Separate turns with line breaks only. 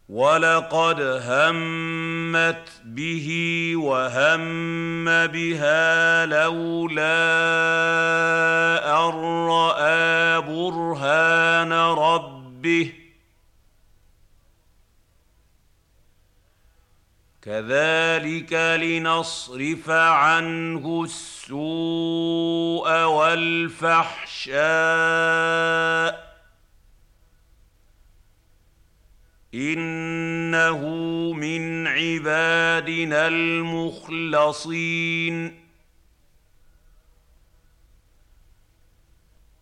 وَلَقَدْ هَمَّتْ بِهِ وَهَمَّ بِهَا لَوْلَا أَن رَّأَىٰ بُرْهَانَ رَبِّهِ ۚ كَذَٰلِكَ لِنَصْرِفَ عَنْهُ السُّوءَ وَالْفَحْشَاءَ ۚ إِنَّهُ مِنْ عِبَادِنَا الْمُخْلَصِينَ